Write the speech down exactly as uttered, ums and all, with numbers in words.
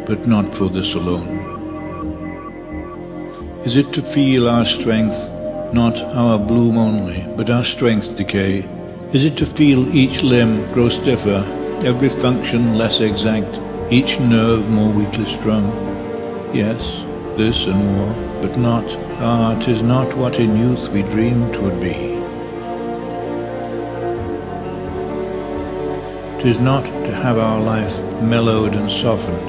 but not for this alone. Is it to feel our strength, not our bloom only, but our strength decay? Is it to feel each limb grow stiffer, every function less exact, each nerve more weakly strung? Yes, this and more, but not, ah, 'tis not what in youth we dreamed 'twould be. 'Tis not to have our life mellowed and softened